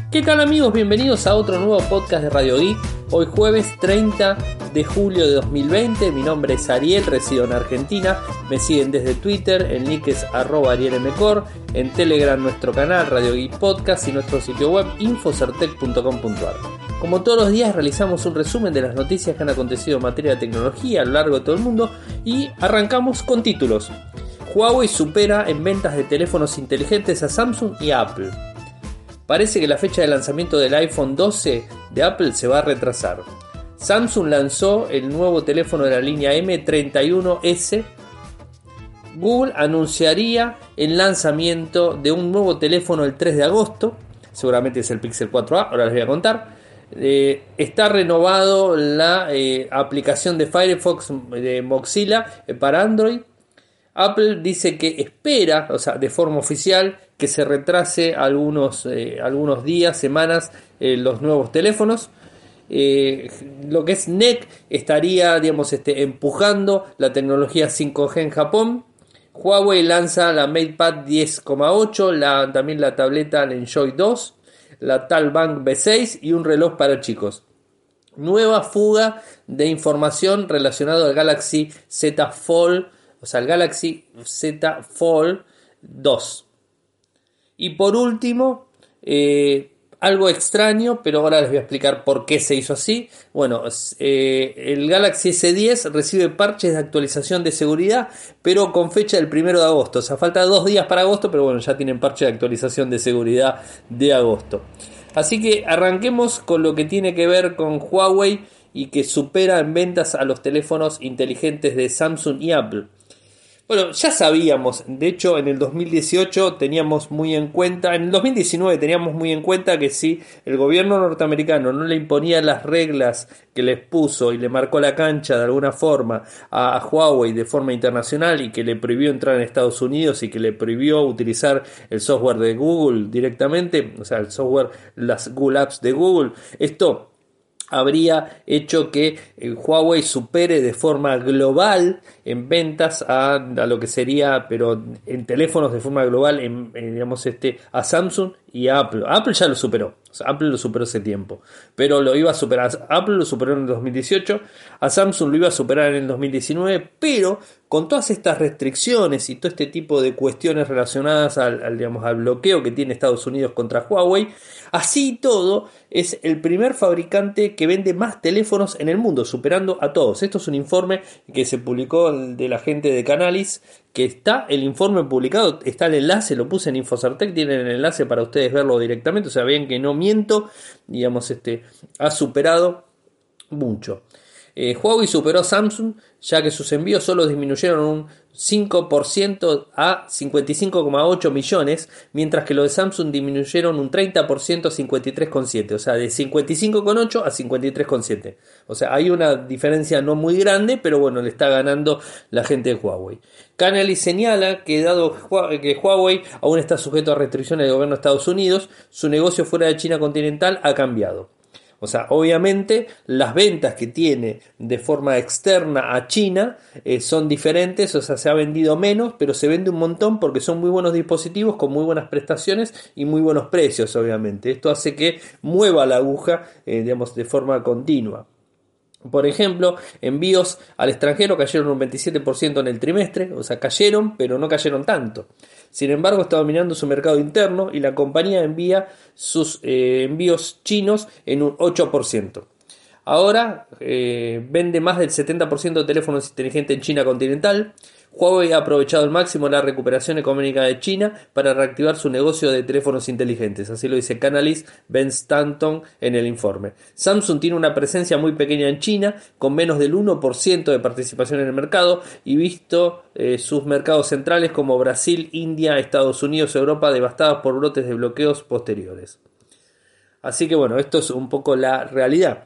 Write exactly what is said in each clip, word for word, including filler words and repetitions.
¿Qué tal amigos? Bienvenidos a otro nuevo podcast de Radio Geek. Hoy jueves treinta de julio de dos mil veinte. Mi nombre es Ariel, resido en Argentina. Me siguen desde Twitter, el nick es arroba arielmcor. En Telegram nuestro canal Radio Geek Podcast y nuestro sitio web infocertec punto com punto a r. Como todos los días realizamos un resumen de las noticias que han acontecido en materia de tecnología a lo largo de todo el mundo. Y arrancamos con títulos. Huawei supera en ventas de teléfonos inteligentes a Samsung y a Apple. Parece que la fecha de lanzamiento del iPhone doce de Apple se va a retrasar. Samsung lanzó el nuevo teléfono de la línea eme treinta y uno ese. Google anunciaría el lanzamiento de un nuevo teléfono el tres de agosto. Seguramente es el Pixel cuatro a, ahora les voy a contar. Eh, está renovado la eh, aplicación de Firefox de Mozilla eh, para Android. Apple dice que espera, o sea, de forma oficial, que se retrase algunos, eh, algunos días, semanas, eh, los nuevos teléfonos. Eh, lo que es N E C estaría, digamos, este, empujando la tecnología cinco G en Japón. Huawei lanza la MatePad diez coma ocho, la, también la tableta la Enjoy dos, la Talbank B seis y un reloj para chicos. Nueva fuga de información relacionada al Galaxy Z Fold, o sea, el Galaxy Z Fold dos. Y por último, eh, algo extraño, pero ahora les voy a explicar por qué se hizo así. Bueno, eh, el Galaxy ese diez recibe parches de actualización de seguridad, pero con fecha del primero de agosto. O sea, falta dos días para agosto, pero bueno, ya tienen parche de actualización de seguridad de agosto. Así que arranquemos con lo que tiene que ver con Huawei y que supera en ventas a los teléfonos inteligentes de Samsung y Apple. Bueno, ya sabíamos, de hecho en el dos mil dieciocho teníamos muy en cuenta, en el dos mil diecinueve teníamos muy en cuenta que si el gobierno norteamericano no le imponía las reglas que les puso y le marcó la cancha de alguna forma a, a Huawei de forma internacional y que le prohibió entrar en Estados Unidos y que le prohibió utilizar el software de Google directamente, o sea el software, las Google Apps de Google, esto habría hecho que eh, Huawei supere de forma global en ventas a, a lo que sería, pero en teléfonos de forma global, en, en, digamos este, a Samsung y a Apple. Apple ya lo superó, o sea, Apple lo superó hace tiempo, pero lo iba a superar. Apple lo superó en el dos mil dieciocho, a Samsung lo iba a superar en el dos mil diecinueve, pero con todas estas restricciones y todo este tipo de cuestiones relacionadas al, al, digamos, al bloqueo que tiene Estados Unidos contra Huawei, así y todo, es el primer fabricante que vende más teléfonos en el mundo, superando a todos. Esto es un informe que se publicó de la gente de Canalys, que está el informe publicado, está el enlace, lo puse en Infocertec, tienen el enlace para ustedes verlo directamente, o sea, ven que no miento, digamos, este, ha superado mucho. Eh, Huawei superó a Samsung, ya que sus envíos solo disminuyeron un cinco por ciento a cincuenta y cinco coma ocho millones, mientras que los de Samsung disminuyeron un treinta por ciento a cincuenta y tres coma siete, o sea, de cincuenta y cinco coma ocho a cincuenta y tres coma siete. O sea, hay una diferencia no muy grande, pero bueno, le está ganando la gente de Huawei. Canalys señala que dado que Huawei aún está sujeto a restricciones del gobierno de Estados Unidos, su negocio fuera de China continental ha cambiado. O sea, obviamente las ventas que tiene de forma externa a China eh, son diferentes, o sea, se ha vendido menos, pero se vende un montón porque son muy buenos dispositivos con muy buenas prestaciones y muy buenos precios, obviamente. Esto hace que mueva la aguja, eh, digamos, de forma continua. Por ejemplo, envíos al extranjero cayeron un veintisiete por ciento en el trimestre, o sea, cayeron, pero no cayeron tanto. Sin embargo, está dominando su mercado interno y la compañía envía sus eh, envíos chinos en un ocho por ciento. Ahora eh, vende más del setenta por ciento de teléfonos inteligentes en China continental. Huawei ha aprovechado al máximo la recuperación económica de China para reactivar su negocio de teléfonos inteligentes, así lo dice Canalys Ben Stanton en el informe. Samsung tiene una presencia muy pequeña en China, con menos del uno por ciento de participación en el mercado, y visto eh, sus mercados centrales como Brasil, India, Estados Unidos, Europa devastados por brotes de bloqueos posteriores. Así que bueno, esto es un poco la realidad.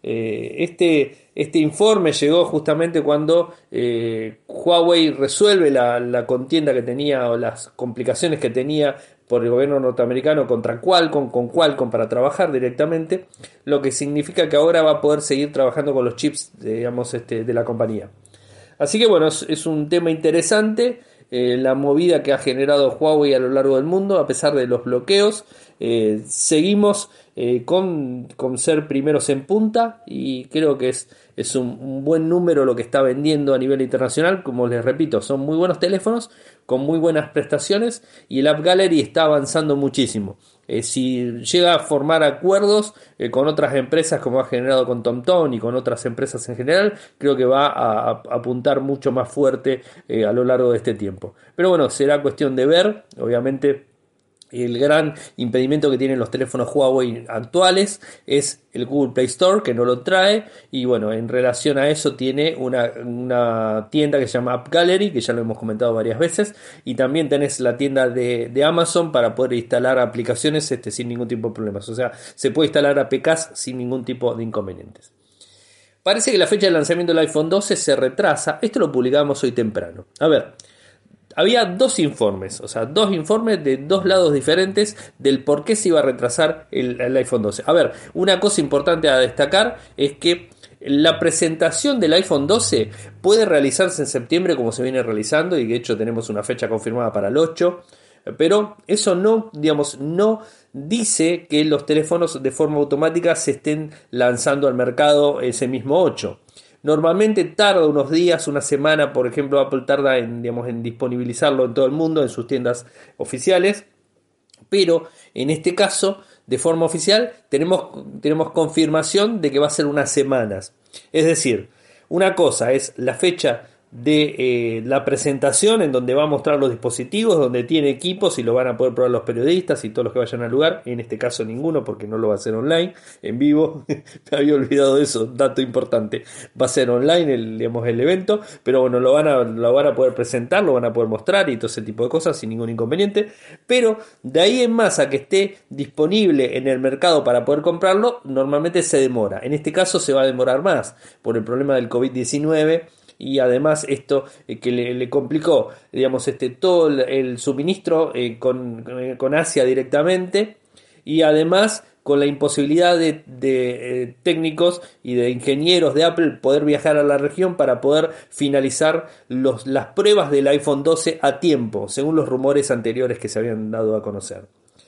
Eh, este, este informe llegó justamente cuando eh, Huawei resuelve la, la contienda que tenía o las complicaciones que tenía por el gobierno norteamericano contra Qualcomm, con Qualcomm para trabajar directamente, lo que significa que ahora va a poder seguir trabajando con los chips, digamos, este, de la compañía. Así que bueno, es, es un tema interesante. eh, la movida que ha generado Huawei a lo largo del mundo, a pesar de los bloqueos. Eh, seguimos eh, con, con ser primeros en punta y creo que es, es un, un buen número lo que está vendiendo a nivel internacional. Como les repito, son muy buenos teléfonos con muy buenas prestaciones y el App Gallery está avanzando muchísimo. Eh, si llega a formar acuerdos eh, con otras empresas como ha generado con TomTom y con otras empresas en general, creo que va a, a apuntar mucho más fuerte eh, a lo largo de este tiempo. Pero bueno, será cuestión de ver. Obviamente el gran impedimento que tienen los teléfonos Huawei actuales es el Google Play Store, que no lo trae, y bueno, en relación a eso tiene una, una tienda que se llama App Gallery, que ya lo hemos comentado varias veces, y también tenés la tienda de, de Amazon para poder instalar aplicaciones este, sin ningún tipo de problemas. O sea, se puede instalar A P Ks sin ningún tipo de inconvenientes. Parece que la fecha de lanzamiento del iPhone doce se retrasa. Esto lo publicamos hoy temprano. A ver, había dos informes, o sea, dos informes de dos lados diferentes del por qué se iba a retrasar el, el iPhone doce. A ver, una cosa importante a destacar es que la presentación del iPhone doce puede realizarse en septiembre como se viene realizando, y de hecho tenemos una fecha confirmada para el ocho, pero eso no, digamos, no dice que los teléfonos de forma automática se estén lanzando al mercado ese mismo ocho. Normalmente tarda unos días, una semana. Por ejemplo, Apple tarda en, digamos, en disponibilizarlo en todo el mundo, en sus tiendas oficiales. Pero en este caso, de forma oficial, tenemos, tenemos confirmación de que va a ser unas semanas. Es decir, una cosa es la fecha de eh, la presentación, en donde va a mostrar los dispositivos, donde tiene equipos y lo van a poder probar los periodistas y todos los que vayan al lugar. En este caso ninguno, porque no lo va a hacer online, en vivo. Me había olvidado de eso, dato importante. Va a ser online el, digamos, el evento, pero bueno, lo van a, lo van a poder presentar, lo van a poder mostrar y todo ese tipo de cosas sin ningún inconveniente. Pero de ahí en más a que esté disponible en el mercado para poder comprarlo, normalmente se demora. En este caso se va a demorar más por el problema del covid diecinueve. Y además esto eh, que le, le complicó, digamos, este, todo el, el suministro eh, con, con Asia directamente, y además con la imposibilidad de, de eh, técnicos y de ingenieros de Apple poder viajar a la región para poder finalizar los, las pruebas del iPhone doce a tiempo, según los rumores anteriores que se habían dado a conocer.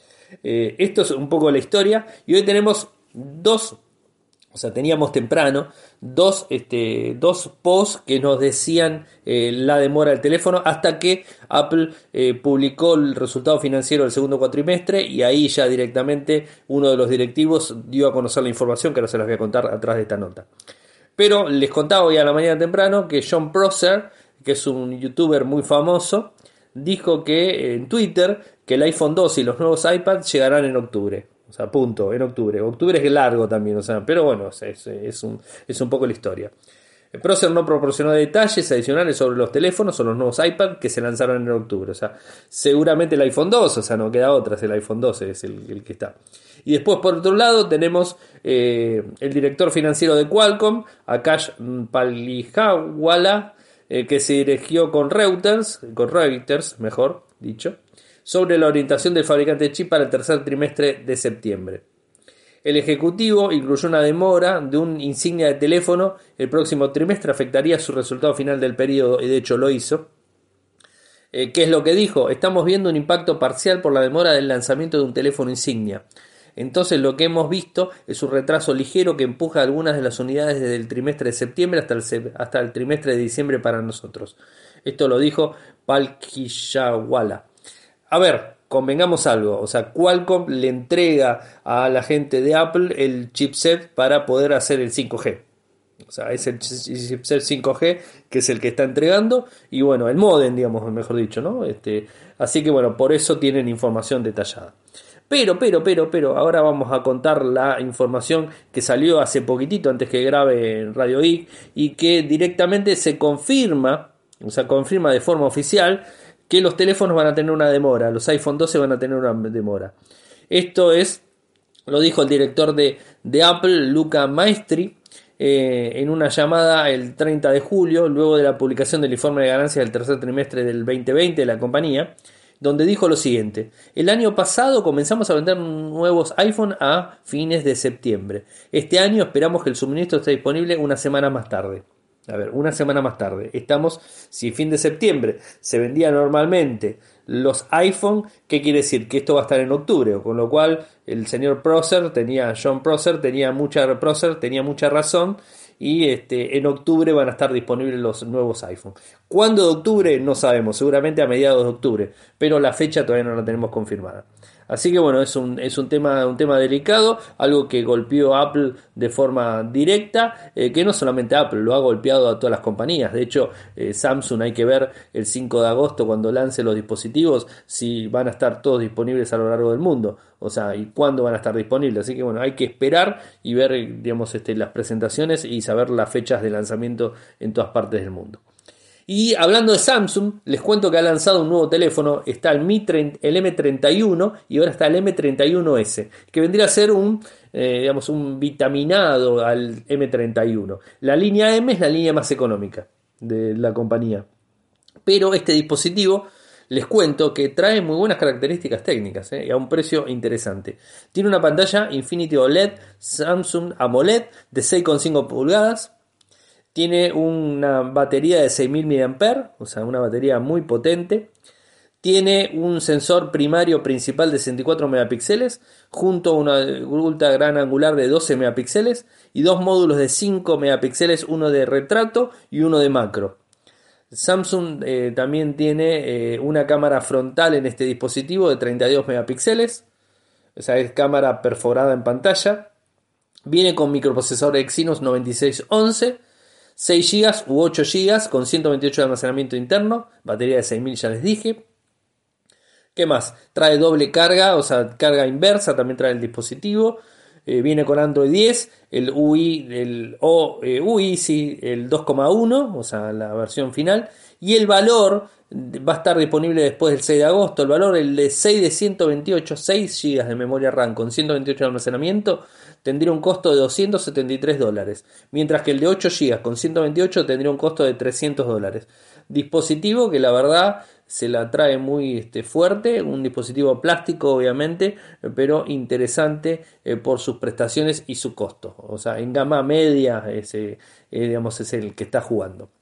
Eh, esto es un poco la historia, y hoy tenemos dos. O sea, teníamos temprano dos, este, dos posts que nos decían eh, la demora del teléfono, hasta que Apple eh, publicó el resultado financiero del segundo cuatrimestre, y ahí ya directamente uno de los directivos dio a conocer la información, que ahora se las voy a contar atrás de esta nota. Pero les contaba hoy a la mañana temprano que Jon Prosser, que es un youtuber muy famoso, dijo que en Twitter que el iPhone doce y los nuevos iPads llegarán en octubre. O sea, punto, en octubre. Octubre es largo también, o sea, pero bueno, es, es, es, un, es un poco la historia. Prosser no proporcionó detalles adicionales sobre los teléfonos o los nuevos iPad que se lanzaron en octubre. O sea, seguramente el iPhone doce, o sea, no queda otra, es el iPhone doce, es el, el que está. Y después, por otro lado, tenemos eh, el director financiero de Qualcomm, Akash Palihawala, eh, que se dirigió con Reuters, con Reuters, mejor dicho, sobre la orientación del fabricante de chip para el tercer trimestre de septiembre. El ejecutivo incluyó una demora de un insignia de teléfono el próximo trimestre, afectaría su resultado final del periodo, y de hecho lo hizo. Eh, ¿Qué es lo que dijo? Estamos viendo un impacto parcial por la demora del lanzamiento de un teléfono insignia. Entonces lo que hemos visto es un retraso ligero que empuja algunas de las unidades desde el trimestre de septiembre hasta el, hasta el trimestre de diciembre para nosotros. Esto lo dijo Palihawala. A ver, convengamos algo, o sea, Qualcomm le entrega a la gente de Apple el chipset para poder hacer el cinco G. O sea, es el chipset cinco G que es el que está entregando, y bueno, el modem, digamos, mejor dicho, ¿no? Este, así que bueno, por eso tienen información detallada. Pero, pero, pero, pero, ahora vamos a contar la información que salió hace poquitito, antes que grabe en Radio Geek, y que directamente se confirma, o sea, confirma de forma oficial que los teléfonos van a tener una demora, los iPhone doce van a tener una demora. Esto es, lo dijo el director de, de Apple, Luca Maestri, eh, en una llamada el treinta de julio, luego de la publicación del informe de ganancias del tercer trimestre del veinte veinte de la compañía, donde dijo lo siguiente: el año pasado comenzamos a vender nuevos iPhone a fines de septiembre. Este año esperamos que el suministro esté disponible una semana más tarde. A ver, una semana más tarde. Estamos, si fin de septiembre se vendía normalmente los iPhone, ¿qué quiere decir? Que esto va a estar en octubre, con lo cual el señor Prosser tenía, John Prosser tenía mucha, Prosser tenía mucha razón, y este, en octubre van a estar disponibles los nuevos iPhone. ¿Cuándo de octubre? No sabemos, seguramente a mediados de octubre, pero la fecha todavía no la tenemos confirmada. Así que bueno, es un, es un tema, un tema delicado, algo que golpeó a Apple de forma directa, eh, que no solamente Apple, lo ha golpeado a todas las compañías. De hecho, eh, Samsung, hay que ver el cinco de agosto cuando lance los dispositivos, si van a estar todos disponibles a lo largo del mundo. O sea, y cuándo van a estar disponibles. Así que bueno, hay que esperar y ver, digamos, este, las presentaciones y saber las fechas de lanzamiento en todas partes del mundo. Y hablando de Samsung, les cuento que ha lanzado un nuevo teléfono. Está el, Mi treinta, el eme treinta y uno y ahora está el eme treinta y uno ese, que vendría a ser un, eh, digamos, un vitaminado al eme treinta y uno. La línea M es la línea más económica de la compañía, pero este dispositivo, les cuento que trae muy buenas características técnicas, ¿eh? Y a un precio interesante. Tiene una pantalla Infinity O L E D Samsung AMOLED de seis coma cinco pulgadas. Tiene una batería de seis mil miliamperios hora, o sea, una batería muy potente. Tiene un sensor primario principal de sesenta y cuatro megapíxeles, junto a una ultra gran angular de doce megapíxeles y dos módulos de cinco megapíxeles, uno de retrato y uno de macro. Samsung eh, también tiene eh, una cámara frontal en este dispositivo de treinta y dos megapíxeles, o sea, es cámara perforada en pantalla. Viene con microprocesador Exynos noventa y seis once, seis gigas u ocho gigas con ciento veintiocho de almacenamiento interno, batería de seis mil, ya les dije. ¿Qué más? Trae doble carga, o sea, carga inversa, también trae el dispositivo. Eh, viene con Android diez, el U I, el o, eh, U I, sí, el dos coma uno, o sea, la versión final. Y el valor va a estar disponible después del seis de agosto. El valor, el de seis de ciento veintiocho, seis gigas de memoria RAM con ciento veintiocho de almacenamiento, tendría un costo de doscientos setenta y tres dólares. Mientras que el de ocho gigas con ciento veintiocho tendría un costo de trescientos dólares. Dispositivo que la verdad se la trae muy este, fuerte, un dispositivo plástico obviamente, pero interesante eh, por sus prestaciones y su costo. O sea, en gama media ese, eh, digamos, es el que está jugando.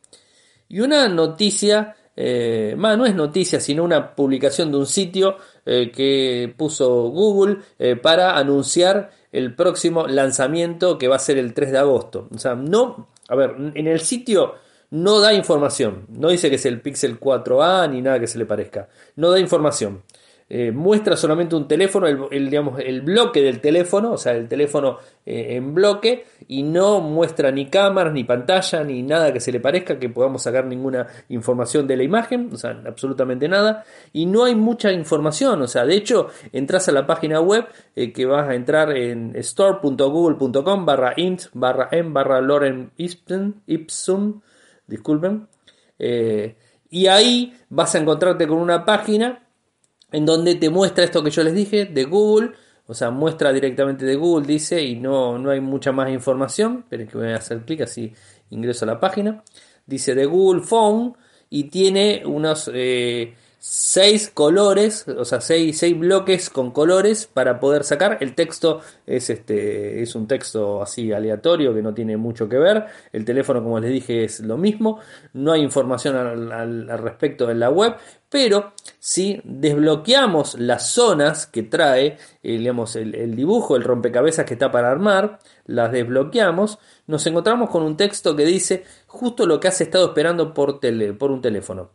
Y una noticia, eh, más no es noticia, sino una publicación de un sitio eh, que puso Google eh, para anunciar el próximo lanzamiento, que va a ser el tres de agosto. O sea, no, a ver, en el sitio no da información, no dice que es el Pixel cuatro a ni nada que se le parezca, no da información. Eh, muestra solamente un teléfono, el, el, digamos, el bloque del teléfono, o sea, el teléfono eh, en bloque, y no muestra ni cámaras, ni pantalla, ni nada que se le parezca, que podamos sacar ninguna información de la imagen, o sea, absolutamente nada, y no hay mucha información, o sea, de hecho, entras a la página web, eh, que vas a entrar en store punto google punto com barra int barra m barra Loren Ipsum, Ipsum, disculpen, eh, y ahí vas a encontrarte con una página en donde te muestra esto que yo les dije de Google, o sea, muestra directamente de Google, dice, y no, no hay mucha más información. Esperen que voy a hacer clic, así ingreso a la página. Dice de Google Phone y tiene unos eh, seis colores, o sea, seis, seis bloques con colores para poder sacar. El texto es, este, es un texto así aleatorio que no tiene mucho que ver. El teléfono, como les dije, es lo mismo. No hay información al, al, al respecto en la web. Pero si desbloqueamos las zonas que trae, eh, digamos, el, el dibujo, el rompecabezas que está para armar, las desbloqueamos, nos encontramos con un texto que dice justo lo que has estado esperando por, tele, por un teléfono.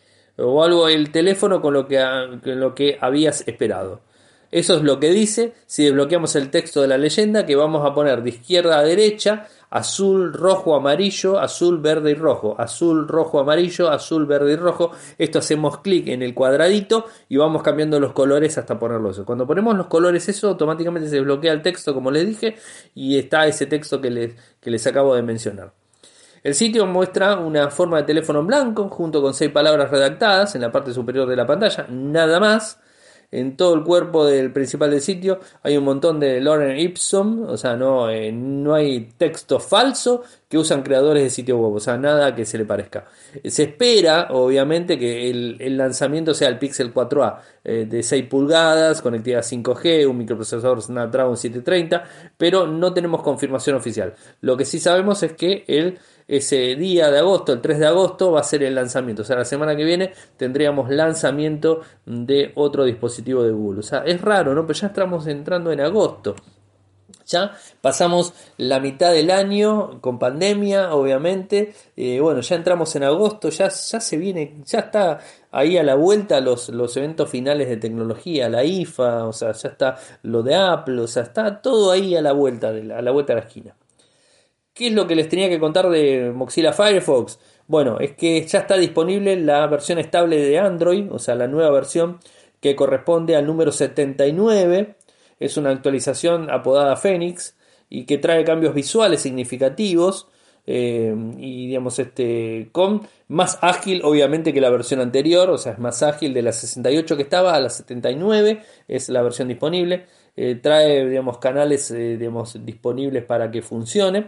O algo, el teléfono con lo que, con lo que habías esperado. Eso es lo que dice. Si desbloqueamos el texto de la leyenda, que vamos a poner de izquierda a derecha: azul, rojo, amarillo, azul, verde y rojo, azul, rojo, amarillo, azul, verde y rojo. Esto hacemos clic en el cuadradito y vamos cambiando los colores hasta ponerlo eso. Cuando ponemos los colores eso, automáticamente se desbloquea el texto, como les dije, y está ese texto que les, que les acabo de mencionar. El sitio muestra una forma de teléfono en blanco junto con seis palabras redactadas en la parte superior de la pantalla, nada más. En todo el cuerpo del principal del sitio hay un montón de Lorem Ipsum, o sea, no, eh, no hay texto falso que usan creadores de sitio web, o sea, nada que se le parezca. Se espera, obviamente, que el, el lanzamiento sea el Pixel cuatro a eh, de seis pulgadas, conectividad cinco G, un microprocesador Snapdragon setecientos treinta, pero no tenemos confirmación oficial. Lo que sí sabemos es que el ese día de agosto, el tres de agosto, va a ser el lanzamiento. O sea, la semana que viene tendríamos lanzamiento de otro dispositivo de Google. O sea, es raro, ¿no? Pero ya estamos entrando en agosto. Ya pasamos la mitad del año con pandemia, obviamente. Eh, bueno, ya entramos en agosto, ya, ya se viene, ya está ahí a la vuelta los, los eventos finales de tecnología, la I F A, o sea, ya está lo de Apple, o sea, está todo ahí a la vuelta de la, a la vuelta de la esquina. ¿Qué es lo que les tenía que contar de Mozilla Firefox? Bueno, es que ya está disponible la versión estable de Android, o sea, la nueva versión que corresponde al número setenta y nueve. Es una actualización apodada Phoenix y que trae cambios visuales significativos eh, y digamos este con más ágil obviamente que la versión anterior, o sea, es más ágil de la sesenta y ocho que estaba a la setenta y nueve, es la versión disponible. Eh, trae digamos canales eh, digamos disponibles para que funcione.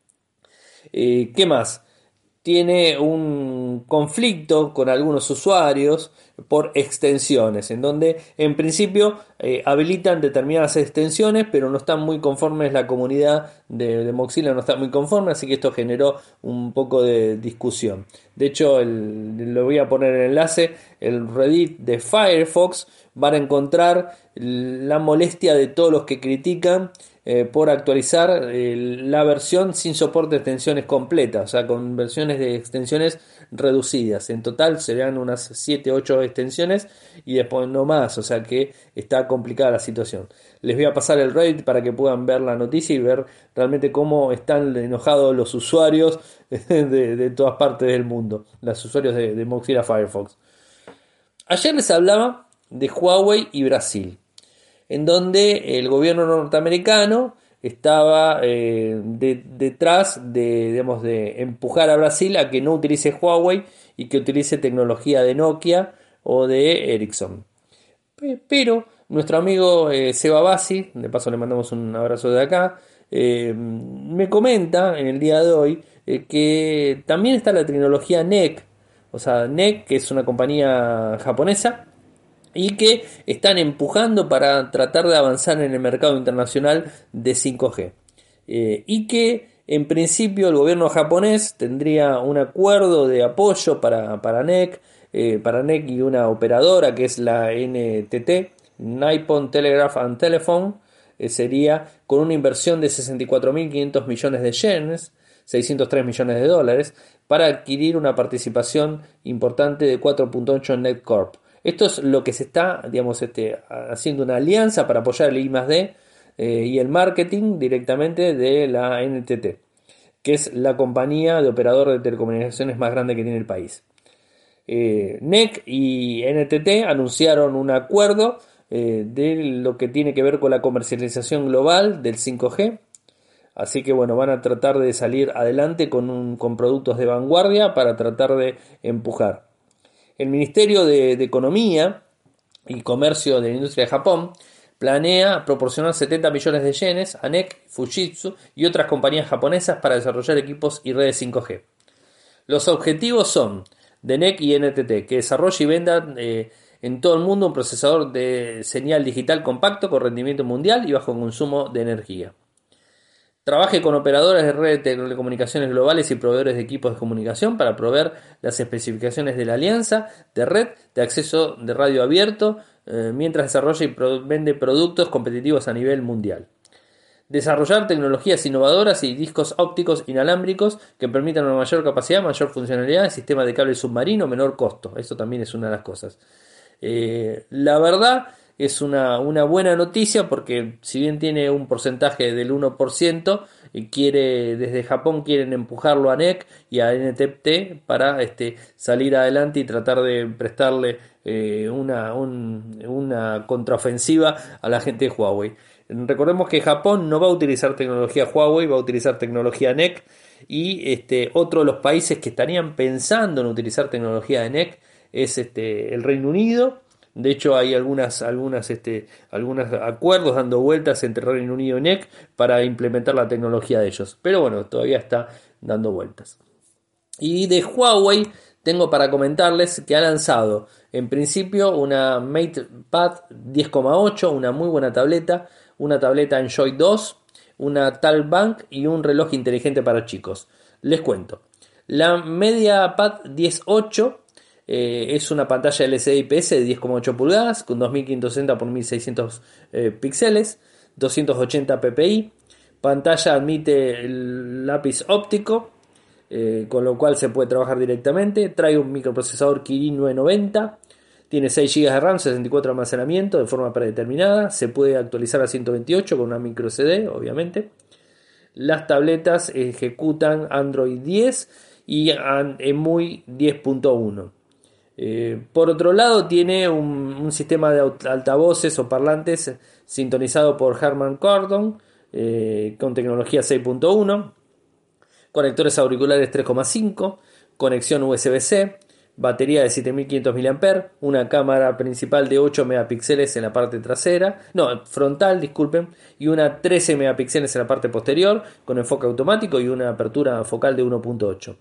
Eh, ¿qué más? Tiene un conflicto con algunos usuarios por extensiones, en donde en principio eh, habilitan determinadas extensiones, pero no están muy conformes, la comunidad de, de Mozilla no está muy conforme, así que esto generó un poco de discusión. De hecho, el, lo voy a poner el enlace, el Reddit de Firefox, van a encontrar la molestia de todos los que critican Eh, por actualizar eh, la versión sin soporte de extensiones completas, o sea, con versiones de extensiones reducidas. En total serían unas siete ocho extensiones y después no más, o sea que está complicada la situación. Les voy a pasar el Reddit para que puedan ver la noticia y ver realmente cómo están enojados los usuarios de, de todas partes del mundo, los usuarios de, de Mozilla Firefox. Ayer les hablaba de Huawei y Brasil, en donde el gobierno norteamericano estaba eh, de, detrás de, digamos, de empujar a Brasil a que no utilice Huawei y que utilice tecnología de Nokia o de Ericsson. Pero nuestro amigo eh, Seba Bassi, de paso le mandamos un abrazo de acá, eh, me comenta en el día de hoy eh, que también está la tecnología N E C, o sea, N E C, que es una compañía japonesa, y que están empujando para tratar de avanzar en el mercado internacional de cinco G. Eh, y que en principio el gobierno japonés tendría un acuerdo de apoyo para, para N E C, eh, para N E C y una operadora que es la N T T, Nippon Telegraph and Telephone, eh, sería con una inversión de sesenta y cuatro mil quinientos millones de yenes, seiscientos tres millones de dólares, para adquirir una participación importante de cuatro punto ocho en N E C Corp. Esto es lo que se está, digamos, este, haciendo una alianza para apoyar el I más D eh, y el marketing directamente de la N T T, que es la compañía de operador de telecomunicaciones más grande que tiene el país. Eh, N E C y N T T anunciaron un acuerdo eh, de lo que tiene que ver con la comercialización global del cinco G. Así que bueno, van a tratar de salir adelante con, un, con productos de vanguardia para tratar de empujar. El Ministerio de, de Economía y Comercio de la Industria de Japón planea proporcionar setenta millones de yenes a N E C, Fujitsu y otras compañías japonesas para desarrollar equipos y redes cinco G. Los objetivos son de N E C y N T T que desarrolle y venda eh, en todo el mundo un procesador de señal digital compacto con rendimiento mundial y bajo consumo de energía. Trabaje con operadores de red de telecomunicaciones globales y proveedores de equipos de comunicación para proveer las especificaciones de la alianza de red de acceso de radio abierto, eh, mientras desarrolla y pro- vende productos competitivos a nivel mundial. Desarrollar tecnologías innovadoras y discos ópticos inalámbricos que permitan una mayor capacidad, mayor funcionalidad, sistema de cable submarino, menor costo. Eso también es una de las cosas. Eh, la verdad es una, una buena noticia porque si bien tiene un porcentaje del uno por ciento, y quiere, desde Japón quieren empujarlo a N E C y a N T T para este, salir adelante y tratar de prestarle eh, una, un, una contraofensiva a la gente de Huawei. Recordemos que Japón no va a utilizar tecnología Huawei, va a utilizar tecnología N E C, y este, otro de los países que estarían pensando en utilizar tecnología de N E C es este, el Reino Unido. De hecho hay algunas, algunas, este, algunos acuerdos dando vueltas entre Reino Unido y N E C para implementar la tecnología de ellos. Pero bueno, todavía está dando vueltas. Y de Huawei tengo para comentarles que ha lanzado en principio una MatePad diez coma ocho, una muy buena tableta, una tableta Android dos, una Talkback y un reloj inteligente para chicos. Les cuento. La MediaPad diez ocho eh, es una pantalla L C D I P S de diez coma ocho pulgadas con dos mil quinientos sesenta por mil seiscientos eh, píxeles, doscientos ochenta ppi. Pantalla admite el lápiz óptico, eh, con lo cual se puede trabajar directamente. Trae un microprocesador Kirin nueve noventa. Tiene seis gigas de RAM, sesenta y cuatro de almacenamiento de forma predeterminada. Se puede actualizar a ciento veintiocho con una micro C D, obviamente. Las tabletas ejecutan Android diez y E M U I diez punto uno. Eh, por otro lado, tiene un, un sistema de altavoces o parlantes sintonizado por Harman Kardon eh, con tecnología seis punto uno, conectores auriculares tres coma cinco, conexión U S B C, batería de siete mil quinientos miliamperios hora, una cámara principal de ocho megapíxeles en la parte trasera, no, frontal, disculpen, y una trece megapíxeles en la parte posterior, con enfoque automático y una apertura focal de uno punto ocho.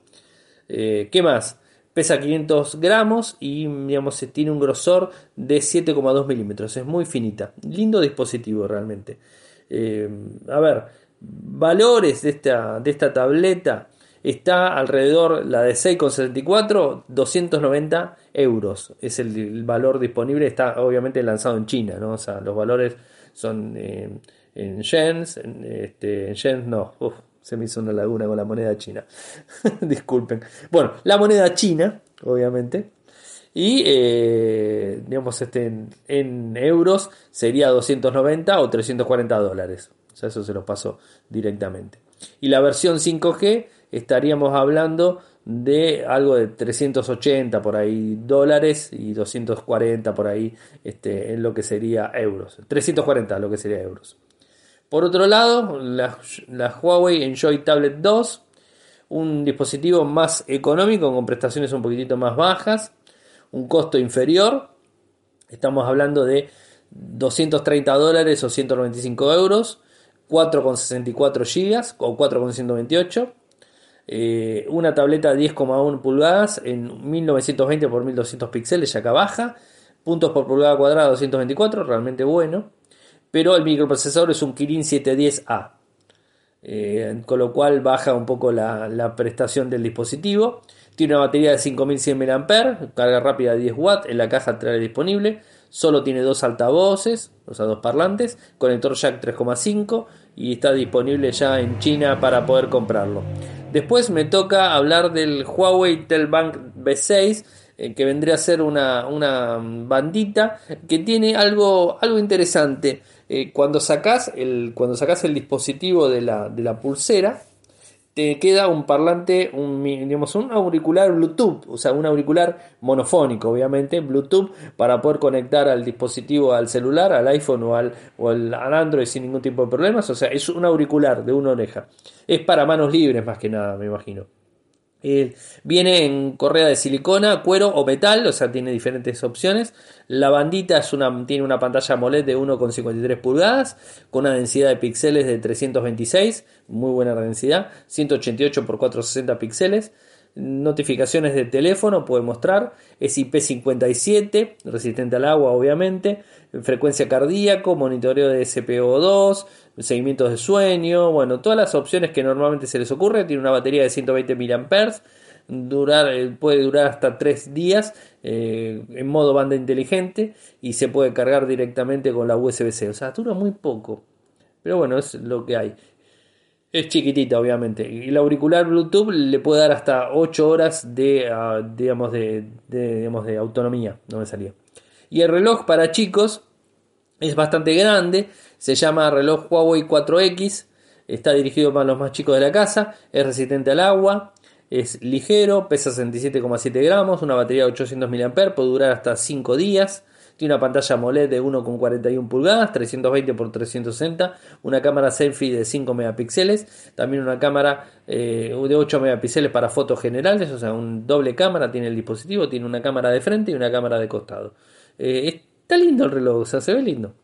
Eh, ¿Qué más? Pesa quinientos gramos y digamos, tiene un grosor de siete coma dos milímetros. Es muy finita. Lindo dispositivo realmente. Eh, a ver, valores de esta, de esta tableta. Está alrededor, la de seis coma setenta y cuatro, doscientos noventa euros. Es el, el valor disponible. Está obviamente lanzado en China, ¿no? O sea, los valores son eh, en yens. En, este, en yens no. Uf. Se me hizo una laguna con la moneda china. Disculpen. Bueno, la moneda china, obviamente. Y, eh, digamos, este, en, en euros sería doscientos noventa o trescientos cuarenta dólares. O sea, eso se los paso directamente. Y la versión cinco G estaríamos hablando de algo de trescientos ochenta por ahí dólares y doscientos cuarenta por ahí este, en lo que sería euros. trescientos cuarenta lo que sería euros. Por otro lado, la, la Huawei Enjoy Tablet dos, un dispositivo más económico con prestaciones un poquitito más bajas, un costo inferior, estamos hablando de doscientos treinta dólares o ciento noventa y cinco euros, cuatro coma sesenta y cuatro gigas o cuatro coma ciento veintiocho, eh, una tableta diez coma uno pulgadas en mil novecientos veinte por mil doscientos píxeles, ya acá baja, puntos por pulgada cuadrada doscientos veinticuatro, realmente bueno. Pero el microprocesador es un Kirin setecientos diez A, eh, con lo cual baja un poco la, la prestación del dispositivo. Tiene una batería de cinco mil cien miliamperios hora, carga rápida de diez watts, en la caja trae disponible. Solo tiene dos altavoces, o sea, dos parlantes, conector jack tres coma cinco y está disponible ya en China para poder comprarlo. Después me toca hablar del Huawei Telbank B seis, eh, que vendría a ser una, una bandita que tiene algo, algo interesante. Eh, cuando sacas el cuando sacas el dispositivo de la, de la pulsera, te queda un parlante, un, digamos, un auricular Bluetooth, o sea, un auricular monofónico, obviamente, Bluetooth, para poder conectar al dispositivo, al celular, al iPhone o al, o al, al Android sin ningún tipo de problemas. O sea, es un auricular de una oreja. Es para manos libres más que nada, me imagino. Eh, viene en correa de silicona, cuero o metal, o sea, tiene diferentes opciones. La bandita es una, tiene una pantalla AMOLED de uno coma cincuenta y tres pulgadas con una densidad de píxeles de trescientos veintiséis, muy buena densidad, ciento ochenta y ocho por cuatrocientos sesenta píxeles. Notificaciones de teléfono puede mostrar, es I P cincuenta y siete, resistente al agua obviamente, frecuencia cardíaco, monitoreo de S P O dos, seguimientos de sueño, bueno, todas las opciones que normalmente se les ocurre. Tiene una batería de ciento veinte miliamperios hora, durar, puede durar hasta tres días eh, en modo banda inteligente y se puede cargar directamente con la U S B C, o sea, dura muy poco, pero bueno, es lo que hay. Es chiquitita, obviamente. Y el auricular Bluetooth le puede dar hasta ocho horas de, uh, digamos, de, de, digamos, de autonomía. No me salía. Y el reloj para chicos es bastante grande. Se llama reloj Huawei cuatro equis. Está dirigido para los más chicos de la casa. Es resistente al agua. Es ligero. Pesa sesenta y siete coma siete gramos. Una batería de ochocientos miliamperios hora. Puede durar hasta cinco días. Tiene una pantalla AMOLED de uno coma cuarenta y uno pulgadas, trescientos veinte por trescientos sesenta, una cámara selfie de cinco megapíxeles, también una cámara eh, de ocho megapíxeles para fotos generales, o sea, un doble cámara tiene el dispositivo, tiene una cámara de frente y una cámara de costado. Eh, está lindo el reloj, o sea, se ve lindo.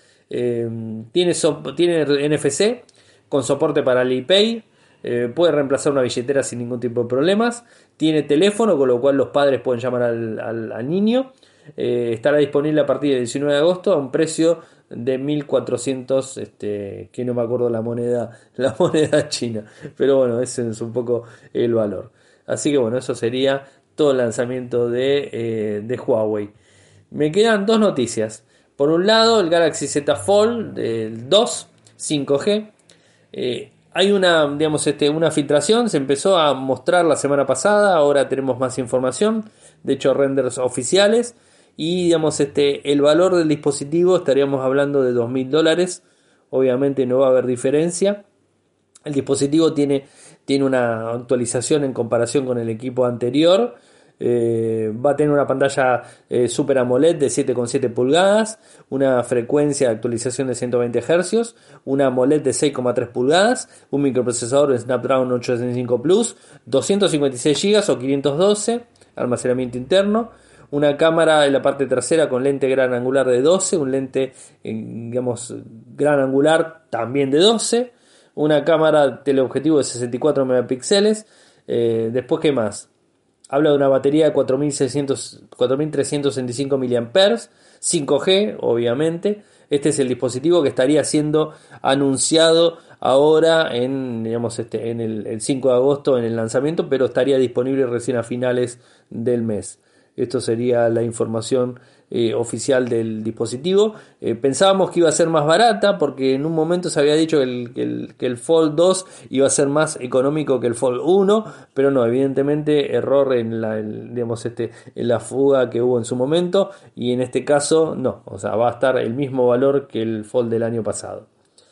Eh, tiene, so- tiene N F C con soporte para el iPay. Eh, puede reemplazar una billetera sin ningún tipo de problemas. Tiene teléfono, con lo cual los padres pueden llamar al, al, al niño. Eh, estará disponible a partir del diecinueve de agosto a un precio de mil cuatrocientos, este, que no me acuerdo la moneda, la moneda china, pero bueno, ese es un poco el valor. Así que bueno, eso sería todo el lanzamiento de, eh, de Huawei. Me quedan dos noticias. Por un lado, el Galaxy Z Fold del dos cinco G. Eh, hay una, digamos, este, una filtración, se empezó a mostrar la semana pasada, ahora tenemos más información, de hecho renders oficiales, y digamos, este, el valor del dispositivo estaríamos hablando de dos mil dólares, obviamente no va a haber diferencia. El dispositivo tiene, tiene una actualización en comparación con el equipo anterior. Eh, va a tener una pantalla eh, Super AMOLED de siete coma siete pulgadas, una frecuencia de actualización de ciento veinte hercios, una AMOLED de seis coma tres pulgadas, un microprocesador de Snapdragon ochocientos sesenta y cinco Plus, doscientos cincuenta y seis gigas o quinientos doce, almacenamiento interno, una cámara en la parte trasera con lente gran angular de doce, un lente eh, digamos gran angular también de doce, una cámara teleobjetivo de sesenta y cuatro megapíxeles. Eh, después, ¿qué más? Habla de una batería de cuatro mil trescientos sesenta y cinco miliamperios hora, cinco G, obviamente. Este es el dispositivo que estaría siendo anunciado ahora en, digamos, este, en el, el cinco de agosto en el lanzamiento, pero estaría disponible recién a finales del mes. Esto sería la información eh, oficial del dispositivo. Eh, pensábamos que iba a ser más barata porque en un momento se había dicho que el, que, el, que el Fold dos iba a ser más económico que el Fold uno, pero no, evidentemente error en la, el, digamos, este, en la fuga que hubo en su momento, y en este caso no, o sea, va a estar el mismo valor que el Fold del año pasado.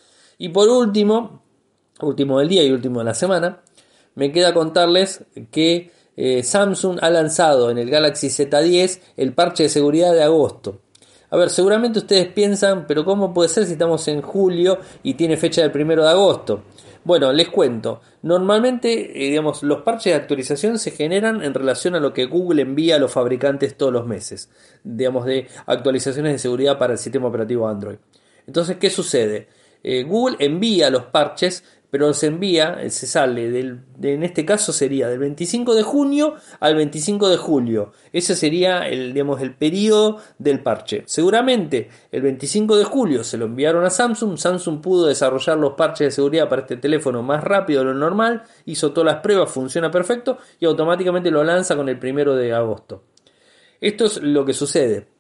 Y por último, último del día y último de la semana, me queda contarles que Eh, Samsung ha lanzado en el Galaxy Z diez el parche de seguridad de agosto. A ver, seguramente ustedes piensan, pero ¿cómo puede ser si estamos en julio y tiene fecha del primero de agosto? Bueno, les cuento. Normalmente, eh, digamos, los parches de actualización se generan en relación a lo que Google envía a los fabricantes todos los meses, digamos, de actualizaciones de seguridad para el sistema operativo Android. Entonces, ¿qué sucede? Eh, Google envía los parches, pero se envía, se sale, del, de, en este caso sería del veinticinco de junio al veinticinco de julio. Ese sería el, digamos, el periodo del parche. Seguramente el veinticinco de julio se lo enviaron a Samsung. Samsung pudo desarrollar los parches de seguridad para este teléfono más rápido de lo normal, hizo todas las pruebas, funciona perfecto y automáticamente lo lanza con el primero de agosto. Esto es lo que sucede.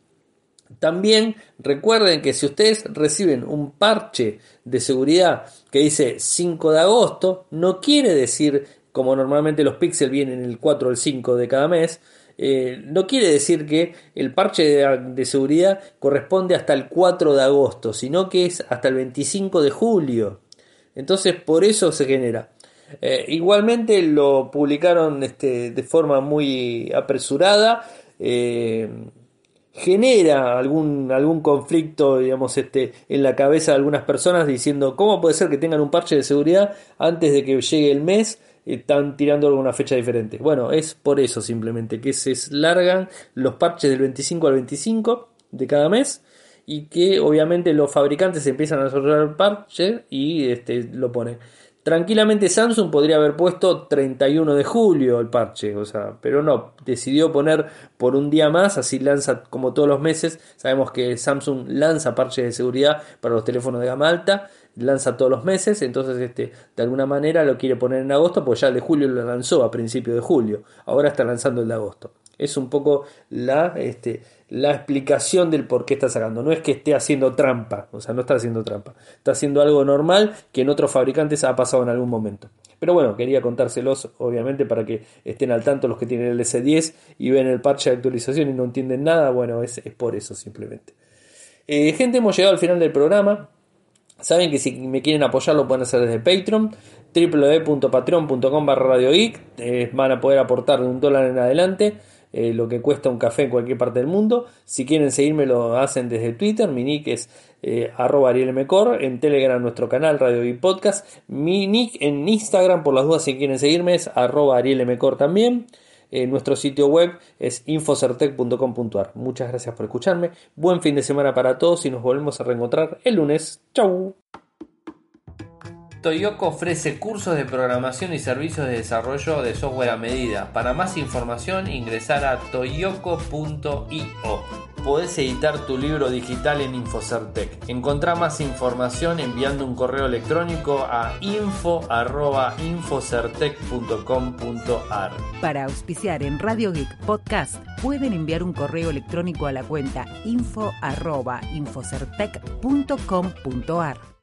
También recuerden que si ustedes reciben un parche de seguridad que dice cinco de agosto, no quiere decir, como normalmente los Pixel vienen el cuatro o el cinco de cada mes, eh, no quiere decir que el parche de, de seguridad corresponde hasta el cuatro de agosto, sino que es hasta el veinticinco de julio. Entonces por eso se genera. Eh, igualmente lo publicaron este, de forma muy apresurada. Eh, genera algún, algún conflicto, digamos, este, en la cabeza de algunas personas diciendo ¿cómo puede ser que tengan un parche de seguridad antes de que llegue el mes? Están tirando alguna fecha diferente. Bueno, es por eso simplemente que se largan los parches del veinticinco al veinticinco de cada mes, y que obviamente los fabricantes empiezan a desarrollar el parche y este, lo ponen. Tranquilamente Samsung podría haber puesto treinta y uno de julio el parche, o sea, pero no, decidió poner por un día más, así lanza como todos los meses. Sabemos que Samsung lanza parches de seguridad para los teléfonos de gama alta, lanza todos los meses, entonces este, de alguna manera lo quiere poner en agosto, porque ya el de julio lo lanzó a principios de julio, ahora está lanzando el de agosto. Es un poco la, este, la explicación del por qué está sacando. No es que esté haciendo trampa, o sea, no está haciendo trampa. Está haciendo algo normal que en otros fabricantes ha pasado en algún momento. Pero bueno, quería contárselos, obviamente, para que estén al tanto los que tienen el S diez y ven el parche de actualización y no entienden nada. Bueno, es, es por eso simplemente. Eh, gente, hemos llegado al final del programa. Saben que si me quieren apoyar lo pueden hacer desde Patreon, doble u doble u doble u punto patreon punto com barra radio geek. Eh, van a poder aportar de un dólar en adelante. Eh, lo que cuesta un café en cualquier parte del mundo. Si quieren seguirme lo hacen desde Twitter, mi nick es eh, arroba arielmcor, en Telegram nuestro canal Radio Geek Podcast, mi nick en Instagram por las dudas si quieren seguirme es arroba arielmcor también. Eh, nuestro sitio web es infocertec punto com punto a r. Muchas gracias por escucharme, buen fin de semana para todos y nos volvemos a reencontrar el lunes. Chau. Toyoko ofrece cursos de programación y servicios de desarrollo de software a medida. Para más información ingresar a toyoko punto i o. podés editar tu libro digital en Infocertec. Encontrá más información enviando un correo electrónico a info arroba infocertec punto com punto ar. Para auspiciar en Radio Geek Podcast, pueden enviar un correo electrónico a la cuenta info arroba infocertec punto com punto ar.